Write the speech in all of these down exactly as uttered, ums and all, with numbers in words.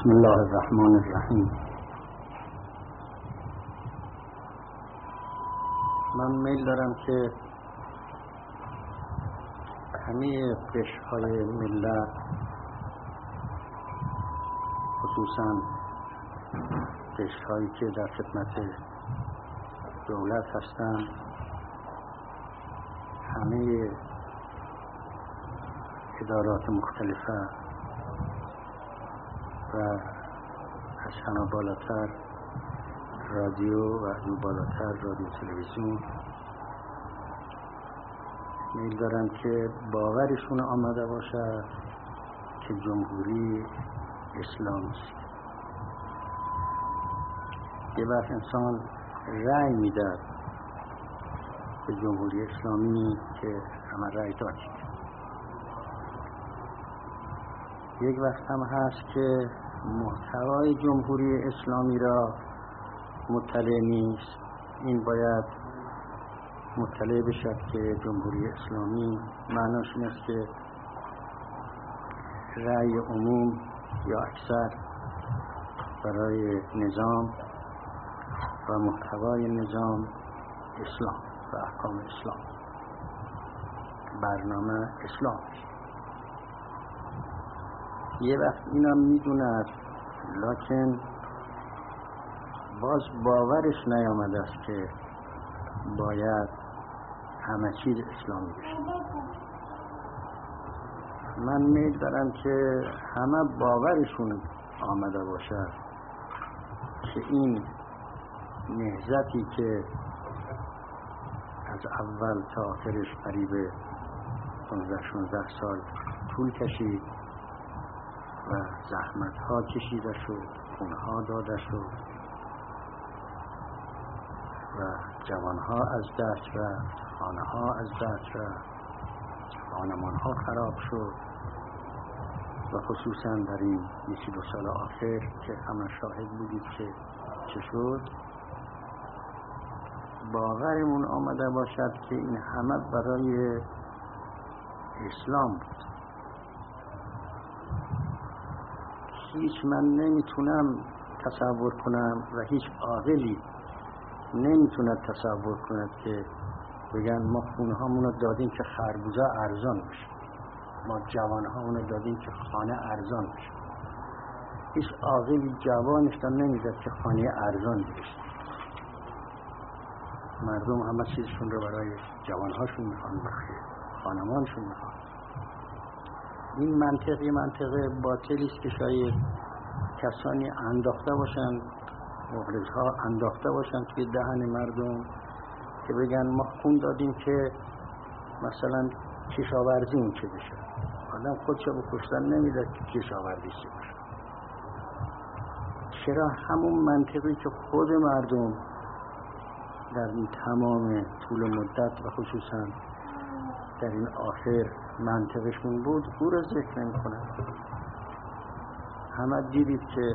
بسم الله الرحمن الرحیم. من میل دارم که همه قشرهای ملت، خصوصا قشرهایی که در خدمت دولت هستند، همه ادارات مختلفه و از همه بالاتر رادیو و از اون بالاتر رادیو تلویزیون، میل دارم که باورشون آمده باشه که جمهوری اسلامی است. یه وقت انسان رأی میده به جمهوری اسلامی که همه رأی دادید. یک وقت هم هست که محتوای جمهوری اسلامی را مطلع نیست. این باید مطلع بشد که جمهوری اسلامی معناش این است که رأی عموم یا اکثر برای نظام و محتوای نظام اسلام و احکام اسلام، برنامه اسلام. یه وقت اینم میدوند، لکن باز باورش نیامده است که باید همه چیز اسلامی بشه. من میل دارم که همه باورشون آمده باشه که این نهضتی که از اول تا آخرش قریب پانزده شانزده سال طول کشید و زحمت ها کشیده شد، خون ها داده شد و جوان ها از دست رفت، خانه ها از دست رفت، خانمان ها خراب شد و خصوصا در این یکی دو سال آخر که همه شاهد بودید که چه شد، باورمون آمده باشد که این همه برای اسلام بود. هیچ من نمیتونم تصور کنم و هیچ عاقلی نمیتونه تصور کند که بگن ما خونه هامونو دادیم که خربوزه ارزان بشه، ما جوان هامونو دادیم که خانه ارزان بشه. هیچ عاقلی جوانش تا نمیزد که خانه ارزان بشه. مردم همه چیزشون رو برای جوانهاشون میخوان، برای خانمانشون میخوان. این منطقی منطقه باطلی است که شاید کسانی انداخته باشند، مغرضها انداخته باشند توی دهن مردم که بگن ما خون دادیم که مثلا کشاورزی اون چه بشه. آدم خودشو به کشتن نمیده که کشاورزی چه بشه. چرا همون منطقی که خود مردم در این تمام طول مدت و خصوصا در این آخر منطقشون بود او را ذکر نمی کنن؟ همه دیدید که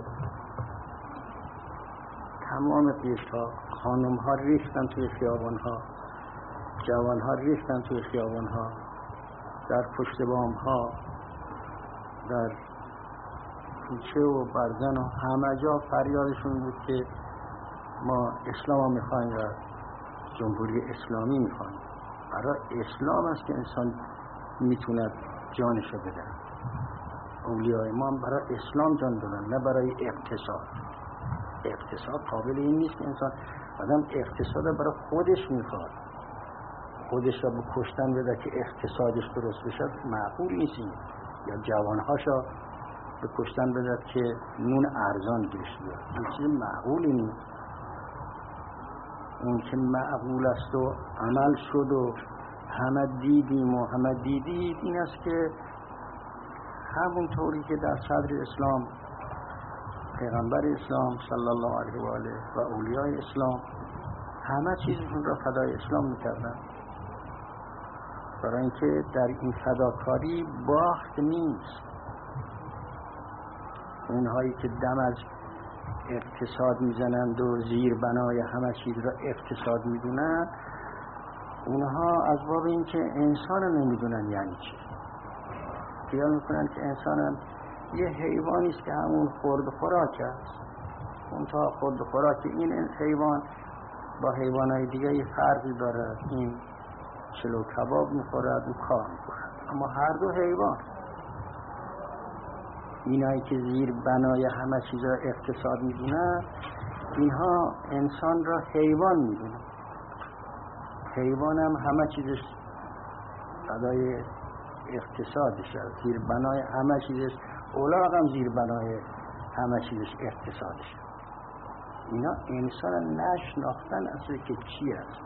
تمام قشرها، خانم ها ریختن توی خیابان ها، جوان ها ریختن توی خیابان ها، در پشت بام ها، در کوچه و برزن و همه جا فریادشون بود که ما اسلام ها میخواییم و جمهوری اسلامی میخواییم. برای اسلام است که انسان میتوند جانشو بده. اولیای ما برای اسلام جان دادن، نه برای اقتصاد. اقتصاد قابل این نیست که انسان آدم اقتصاد برای خودش میخواد، خودش را به کشتن بده که اقتصادش درست بشه، معقول نیست. یا جوانهاشا به کشتن بده که نون ارزان گیرش بیاد، این چیز معقولی نیست. اون که معقول است و عمل شد و همه دیدیم و همه دیدید این است که همون طوری که در صدر اسلام پیغمبر اسلام صلی الله علیه و آله و اولیای اسلام همه چیزشون را فدای اسلام میکردن، برای اینکه در این فداکاری باخت نیست. اونهایی که دم از اقتصاد میزنند و زیر بنای همه چیز را اقتصاد میدونن، اونها از باب این که انسان نمیدونن یعنی چی. خیال میکنن که انسان یه حیوانی است که همون خورد خوراک است. اون تا خورد خوراک این حیوان با حیوانات دیگه یه فرقی داره. این چلو کباب میخورد و کار میخورد، اما هر دو حیوان. اینایی که زیر بنای همه چیزا اقتصاد میدونن، اینها انسان را حیوان میدونن. حیوان هم همه چیزش فدای اقتصادش است، زیر بنای همه چیزش. اولاغ هم زیر بنای همه چیزش اقتصادش. اینا انسان نشناختن اصلا که چی است.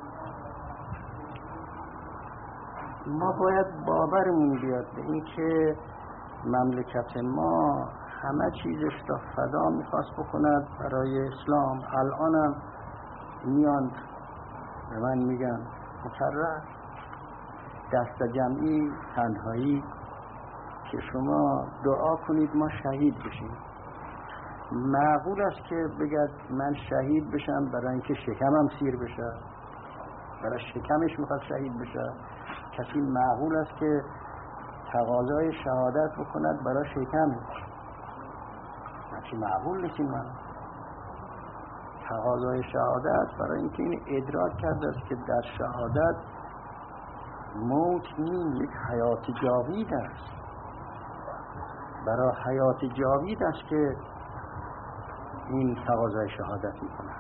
ما باید باورمون بیاد به این که مملکت ما همه چیزش را فدا میخواست بکند برای اسلام. الانم میان به من میگن مکرر دست جمعی تنهایی که شما دعا کنید ما شهید بشیم. معقول است که بگد من شهید بشم برای اینکه شکمم سیر بشه؟ برای شکمش میخواد شهید بشه؟ کسی معقول است که تقاضای شهادت بکند برای شکمش؟ کسی معقول نیست. من تقاضای شهادت برای اینکه این ادراک کرده است که در شهادت موت نیست، یک حیات جاوید است. برای حیات جاوید است که این تقاضای شهادت میکنه.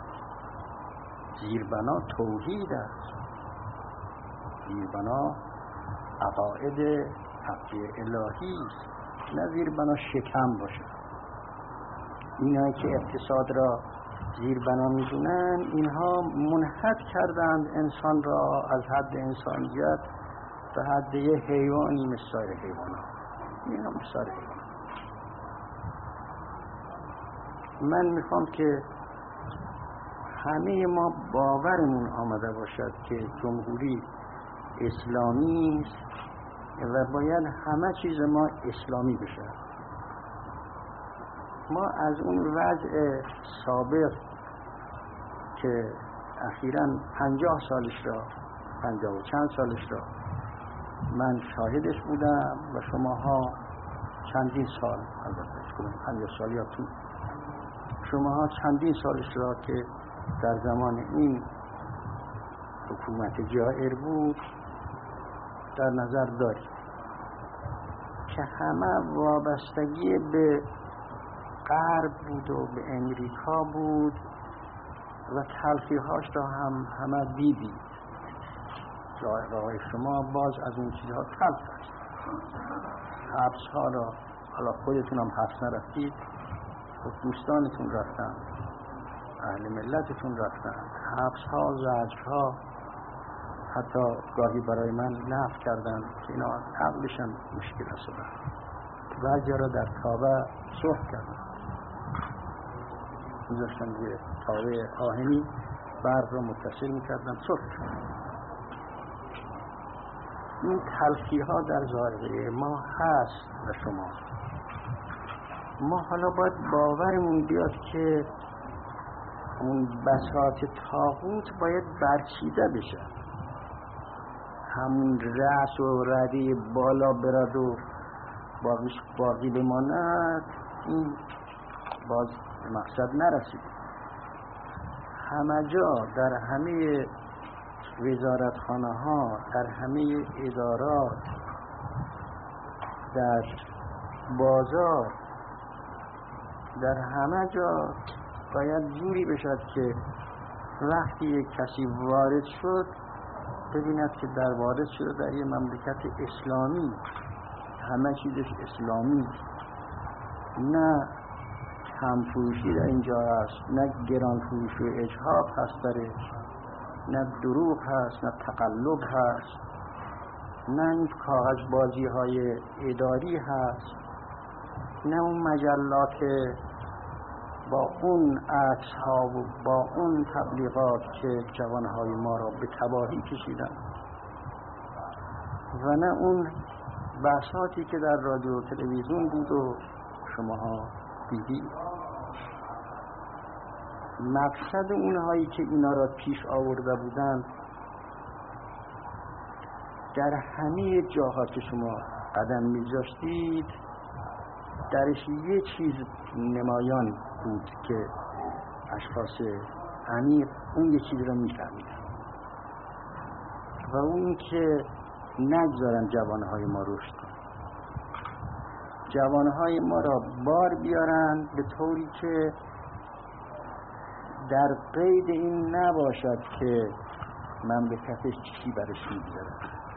زیربنا توحید است، زیربنا عقاید حق الهی است، نه زیربنا شکم باشه. اینایی که اقتصاد را زیربنا میدونن، اینها منحط کردند انسان را از حد انسانیت به حد یه حیوانی مثل سایر حیوانات. اینا مثل سایر حیوانات. من میخوام که همه ما باورمون آمده باشد که جمهوری اسلامی است و باید همه چیز ما اسلامی بشه. ما از اون وضع سابق که اخیراً پنجاه سالش را پنجاه و چند سالش را من شاهدش بودم و شماها چندین سال، البته کنم پنجاه سالیاتون، شماها چندین سالش را که در زمان این حکومت جائر بود در نظر دارید که همه وابستگی به غرب بود و به امریکا بود و تلخی‌هاش را هم همه دیدید. جایگاه شما باز از اون چیزها تلخ است. حبس ها را، حالا خودتون هم حبس نرفتید، خود دوستانتون رفتن، اهل ملتتون رفتن. حبس ها، زجر ها، حتی گاهی برای من نفی کردن که اینا عقلش هم مشکل است. بعضی را در تابه صلح کردن، میذاشتن یه تابه آهنی برق را متصل میکردن، صلح کردن. این تلخی ها در ذائقه ما هست و شما. ما حالا باید باورمون بیاد که اون بساط طاغوت باید برچیده بشه. همون رأس و رده بالا برد و باقیش باقی بماند، این باز مقصد نرسید. همه جا در همه وزارتخانه ها، در همه ادارات، در بازار، در همه جا باید جوری بشد که وقتی یک کسی وارد شد ببیند که در وارد شده در یه مملکت اسلامی، همه چیزش اسلامی، نه کم‌فروشی در اینجا هست، نه گران‌فروشی و اجحاف هست درش، نه دروغ هست، نه تقلب هست، نه این کاغذ بازی های اداری هست، نه اون مجلات با اون عکس ها و با اون تبلیغات که جوانهای ما را به تباهی کشیدن، و نه اون بحثاتی که در رادیو و تلویزیون بود و شماها دیدید. مقصد اونهایی که اینا را پیش آورده بودند در همه جاها که شما قدم می‌گذاشتید درش یه چیز نمایان بود که اشخاص عمیق اون یه چیز رو میفهمیدن و اون که نگذارن جوانهای ما رشد کنن، جوانهای ما را بار بیارن به طوری که در قید این نباشد که مملکتش چی برش میگذارد.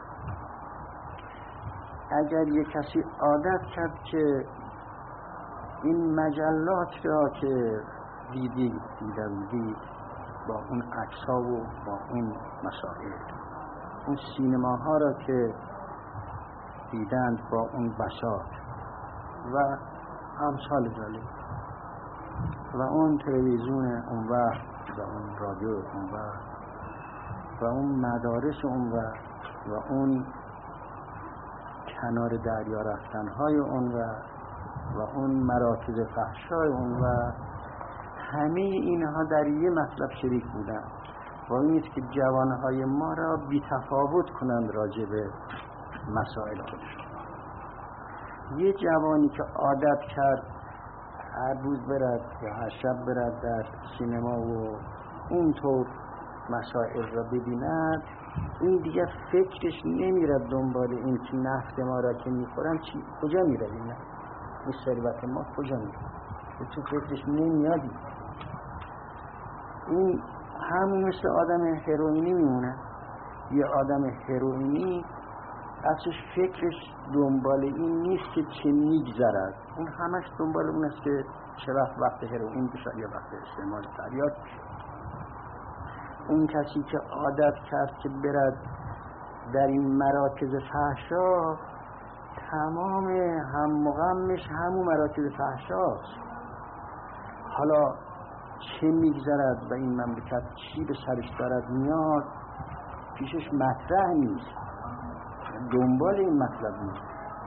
اگر یک کسی عادت کرد که این مجلات را که دیدی دیدی با اون عکس‌ها و با اون مسائل، اون سینماها را که دیدند با اون بساط و امثال ذالک و اون تلویزیون اون وقت و اون رادیو اون وقت و اون مدارس اون وقت و اون کنار دریا رفتنهای اون وقت و اون مراکز فحشای اون وقت، همه اینها در یه مطلب شریک بودن و این است که جوانهای ما را بی تفاوت کنند راجع به مسائل خودشون. یه جوانی که عادت کرد هر روز برد یا هر شب برد در سینما و اونطور مسائل را ببیند، این دیگه فکرش نمیرد دنبال این که نفت ما را که میخورن چی کجا میره، این این ثروت ما کجا میره، تو فکرش نمیادی. این همون مثل آدم هروئینی میمونه. یه آدم هروئینی اصلش فکرش دنبال این نیست که چه میگذرد، اون همش دنبال اون است که چه وقت وقت هروئین بشه یا وقت استعمال تریاک بشه. اون کسی که عادت کرد که برد در این مراکز فحشا، تمام هم مغمش همون مراکز فحشاست. حالا چه میگذرد و این مملکت چی به سرش دارد میاد پیشش مطرح نیست، دنبال این مطلب نیست.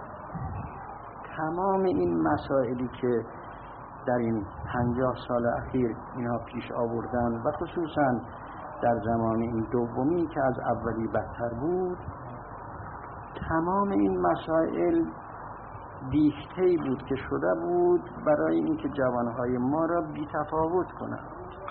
تمام این مسائلی که در این پنجاه سال اخیر اینا پیش آوردن و خصوصا در زمان این دومی که از اولی بدتر بود، تمام این مسائل دیخته‌ای بود که شده بود برای اینکه جوانهای ما را بی تفاوت کنند.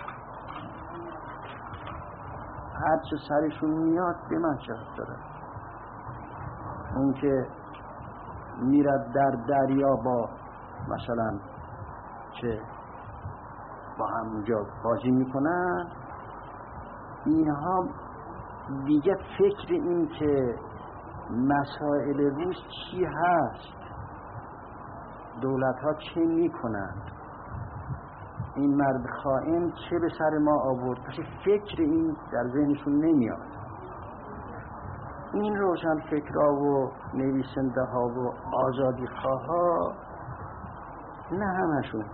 هر چه سرشون میاد به من چه داره. اون که میرد در دریا با مثلا چه با همونجا بازی میکنن، اینها دیگه فکر این که مسائل روز چی هست، دولت ها چه میکنند، این مرد خائن چه به سر ما آورد، پس فکر این در ذهنشون نمیاد. این روشن فکرها و نویسنده ها و آزادی خواه ها، نه همشون،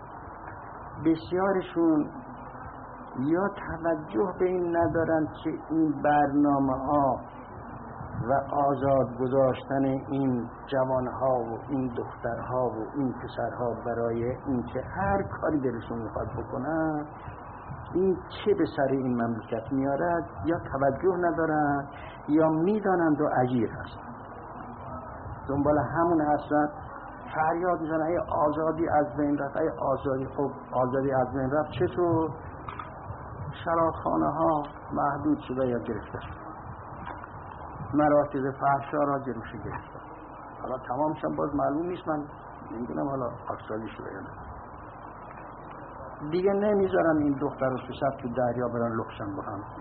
بسیارشون یا توجه به این ندارند که این برنامه ها و آزاد گذاشتن این جوانها و این دخترها و این پسرها برای اینکه هر کاری دلشون میخواد بکنن این چه به سر این مملکت میارد، یا توجه ندارند یا میدانند و اجیر هستند، دنبال همون هستند، فریاد میزنن ای آزادی از بین رفت، ای آزادی. خب آزادی از بین رفت چطور؟ شرابخانه ها محدود شده یا گرفته شده، مراکز فحشا را جلوش گرفته. حالا تمامشم باز معلوم نیست، من نمیدونم حالا اکسالی شده یا نه. دیگه نمیذارن این دختر و پسر تو دریا برن لخشن با هم.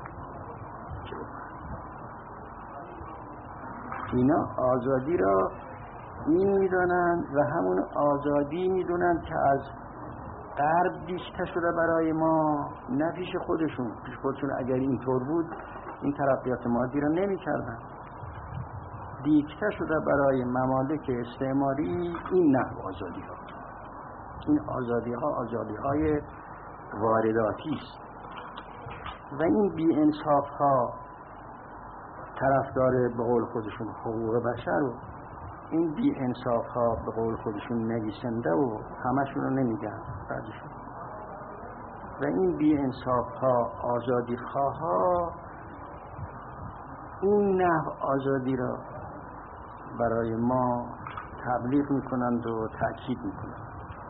اینا آزادی را این میدونن و همون آزادی میدونن که از غرب دیشته شده برای ما، نه پیش خودشون. پیش خودشون اگر اینطور بود این ترقیات مادی را نمی کردن. دیکته شده برای ممالک استعماری این نحو آزادی ها. این آزادی ها آزادی های وارداتی است و این بی انصاف ها طرفدار به قول خودشون حقوق بشر و این بی انصاف ها به قول خودشون نویسنده و همشون رو نمیگن بعدشون، و این بی انصاف ها آزادی خواه ها این نحو آزادی را برای ما تبلیغ میکنند و تأکید میکنند.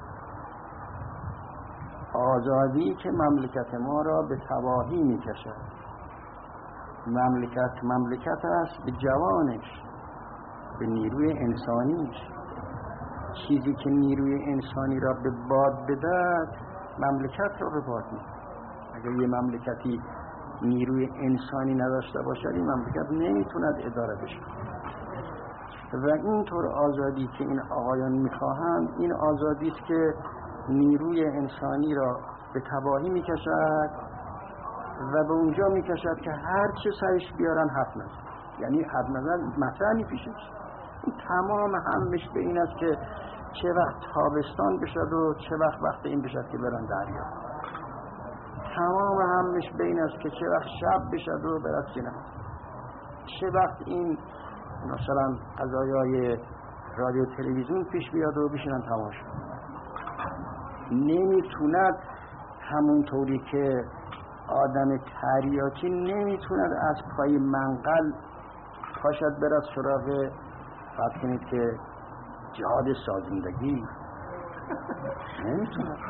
آزادی که مملکت ما را به تباهی میکشد. مملکت مملکت است به جوانش، به نیروی انسانیش. چیزی که نیروی انسانی را به باد بدهد مملکت را به باد می‌دهد. اگر یه مملکتی نیروی انسانی نداشته باشد این مملکت نمیتوند اداره بشه. و اینطور آزادی که این آقایان میخواهند این آزادی است که نیروی انسانی را به تباهی میکشد و به اونجا میکشد که هر چه سرش بیارن حرف نزن، یعنی حرف نزن مطرح میپیشش. این تمام همش به این است که چه وقت تابستان بشد و چه وقت وقت این بشد که برن دریا. تمام همش به این است که چه وقت شب بشد و برد سینما. چه وقت این مثلا قضایای رادیو تلویزیون پیش بیاد و بشینن تماشا. نمیتوند همونطوری که آدم تریاکی نمیتوند از پای منقل پاشد برد سراغ فرض کنید که جهاد سازندگی. نمیتوند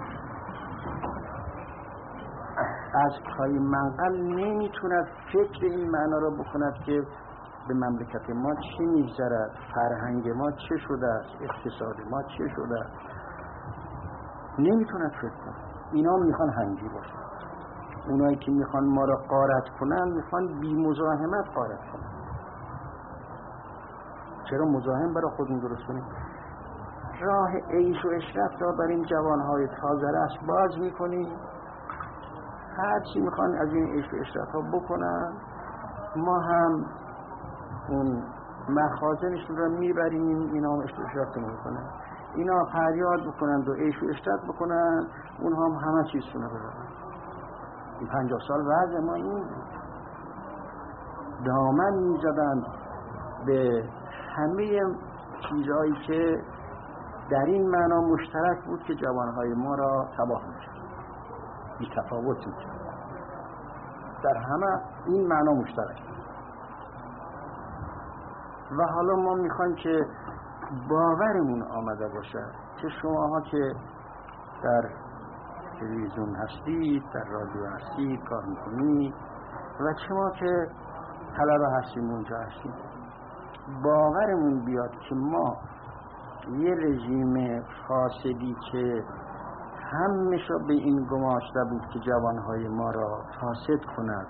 از پای منقل نمیتوند فکر این معنا را بکند که به مملکت ما چی میگذرد، فرهنگ ما چه شده است، اقتصاد ما چه شده است. نمیتوند فکر کنه. اینا میخوان هنگی باشن. اونایی که میخوان ما را غارت کنن میخوان بی مزاحمت غارت کنن. چرا مزاحم برای خودمون درست کنیم؟ راه عیش و عشرت را بر این جوانهای تازه رس باز میکنیم. هر چی میخوان از این عیش و عشرت ها بکنن ما هم اون مخازنشون را میبریم، اینا هم عیش و عشرت میکنن. اینا فریاد بکنند و عیش و عشرت بکنن، اونها هم همه چیزشون رو ببرن. این پنجاه سال وضع ما این دامن میزدن به همه چیزهایی که در این معنا مشترک بود که جوانهای ما را تباه میکرد، بی تفاوت میکرد. در همه این معنا مشترک. و حالا ما میخوایم که باورمون آمده باشد که شماها که در تلویزیون هستید، در رادیو هستید، کار میکنید و شما که طلبه هستیم اونجا هستید، باورمون بیاد که ما یه رژیم فاسدی که همشا به این گماشته بود که جوانهای ما را فاسد کند،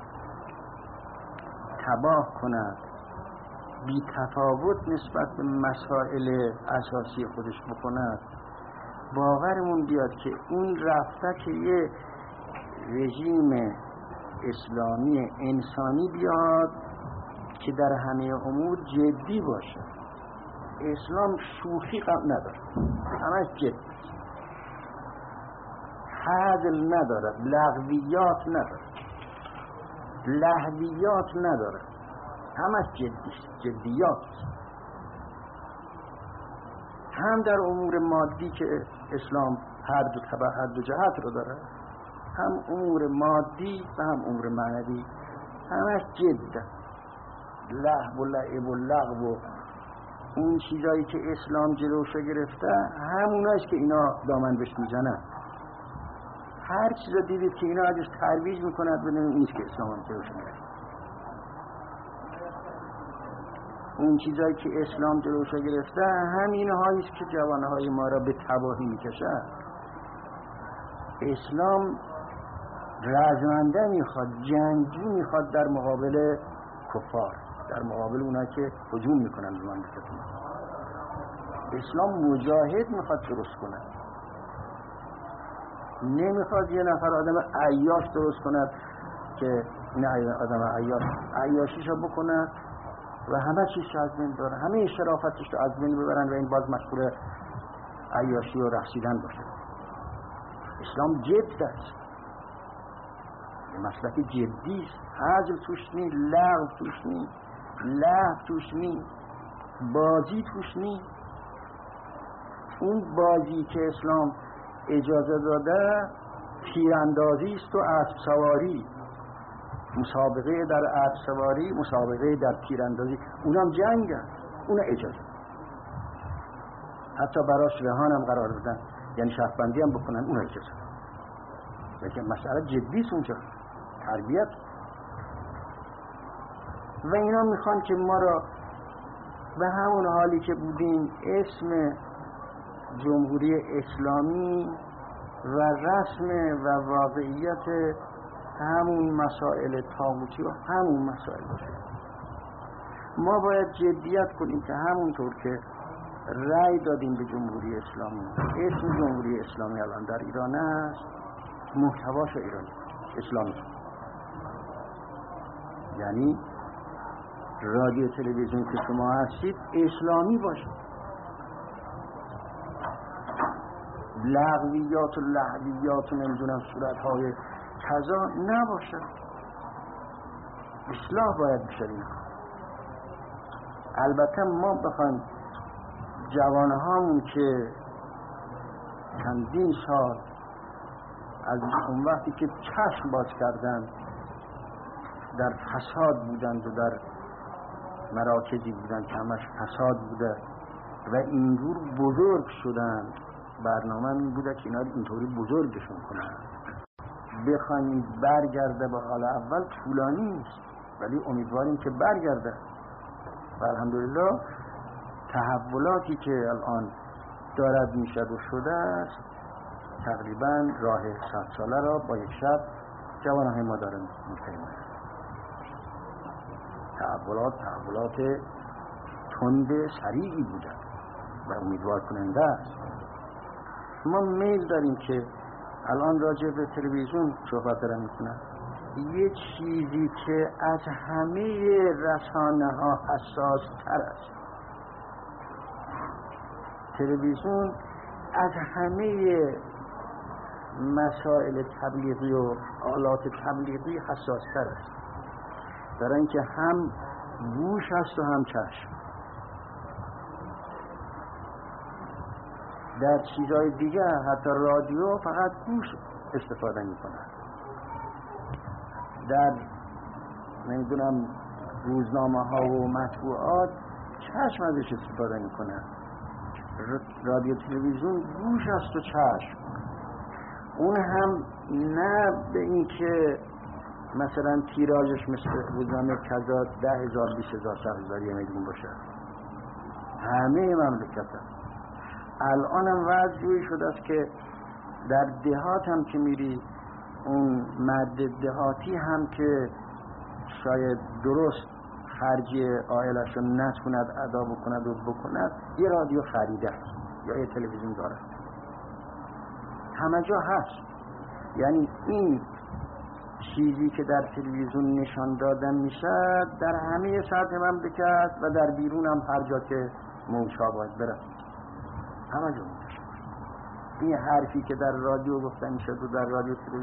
تباه کند، بی تفاوت نسبت به مسائل اساسی خودش بکند، باورمون بیاد که اون رفته که یه رژیم اسلامی انسانی بیاد که در همه امور جدی باشه. اسلام شوخی نداره، همش جدی، هزل نداره، لغویات نداره، لهویات نداره، همش جدی جدیات. هم در امور مادی که اسلام هر دو طبع هر دو جهت رو داره، هم امور مادی و هم امور معنوی، همش جد، لهو و لعب و لغو و اون چیزایی که اسلام جلوشو گرفته هموناست که اینا دامن بهش میزنن. هر چیز رو دیدید که اینا ازش ترویج میکند بدونید نیست که اسلام هم جلوشو گرفته. اون چیزایی که اسلام جلوشو گرفته همین هاییست که جوانهای ما را به تباهی میکشد. اسلام رزمنده میخواد، جنگی میخواد در مقابل کفار، در مقابل اونایی که هجوم میکنن به مملکت ما. اسلام مجاهد میخواد درست کنه، نمیخواد یه نفر آدم عیاش درست کند که این آدم عیاش عیاشیشو بکنه و همه چیزش از بین ببرن، همه شرافتش رو از بین ببرن و این باز مشغول عیاشی و رقصیدن باشه. اسلام جد است، یه مسلک جدی است، هزل توش نی، لغو توش نی، لهو توش نی، بازی توش نی. اون بازی که اسلام اجازه داده تیراندازی است و اسب سواری، مسابقه در اسب سواری، مسابقه در تیراندازی، اونم جنگ است، اون اجازه. حتی براش رهان هم قرار بدن، یعنی شهربندی هم بکنن، اون اجازه لیکن مسئله جدیست اونجا، تربیت. و اینا میخوان که ما را به همون حالی که بودیم اسم جمهوری اسلامی و رسم و واقعیت همون مسائل طاغوتی و همون مسائل باشه. ما باید جدیت کنیم که همونطور که رأی دادیم به جمهوری اسلامی، اسم جمهوری اسلامی الان در ایران است، محتواش ایرانی اسلامی، یعنی رادیو تلویزیون که شما هستید اسلامی باشه، لغویات و لحویات و نمیدونم صورتهای کذا نباشه، اصلاح باید بشه اینا. البته ما بخوایم جوانهامون که چندین سال از اون وقتی که چشم باز کردن در فساد بودند و در مراکزی بودند که همش فساد بوده و اینجور بزرگ شدند، برنامه این بوده که اینا اینطوری بزرگشون کنند. بخوایم برگرده به حال اول طولانی نیست، ولی امیدواریم که برگرده و الحمدلله تحولاتی که الان دارد میشد و شده است تقریبا راه صد ساله را با یک شب جوانهای ما داره می‌پیماید. تحولات تحولات تند سریعی بودن و امیدوار کننده است. ما میل داریم که الان راجع به تلویزیون صحبت دارم میکنم، یه چیزی که از همه رسانه ها حساس تر است. تلویزیون از همه مسائل تبلیغی و آلات تبلیغی حساس تر است، برای اینکه هم گوش هست و هم چشم. در چیزهای دیگه حتی رادیو فقط گوش استفاده میکنه، در نمیدونم روزنامه ها و مطبوعات چشم ازش استفاده میکنه. رادیو تلویزیون گوش است و چشم، اون هم نه به این که مثلا تیراژش مثل روزنامه کذا ده هزار بیست هزار سی هزار یه میلیون باشه، همه مملکت هست. الان هم وضع جوری شده است که در دهات هم که میری، اون مرد دهاتی هم که شاید درست خرجی عائلش رو نتوند ادا بکند و بکند، یه رادیو خریده یا یه تلویزیون داره، همه جا هست. یعنی این چیزی که در تلویزیون نشان دادن میشه در همه سطح مملکت و در بیرون هم هر جا که موشا باید بره همه جا میشه. این حرفی که در رادیو گفتن میشه و در رادیو